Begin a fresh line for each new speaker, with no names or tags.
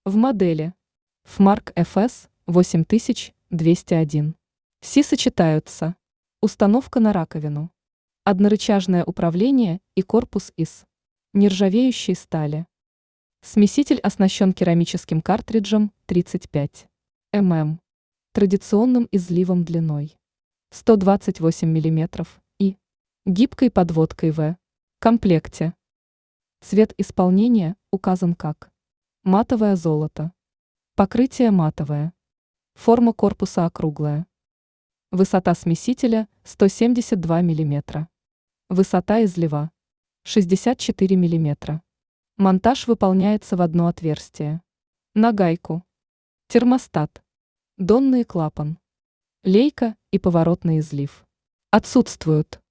В модели FMark FS 8201. Все сочетаются. Установка на раковину. Однорычажное управление и корпус из нержавеющей стали. Смеситель оснащен керамическим картриджем 35 мм, традиционным изливом длиной 128 мм и гибкой подводкой в комплекте. Цвет исполнения указан как матовое золото. Покрытие матовое. Форма корпуса округлая. Высота смесителя 172 мм. Высота излива 64 мм. Монтаж выполняется в одно отверстие. На гайку. Термостат. Донный клапан. Лейка и поворотный излив отсутствуют.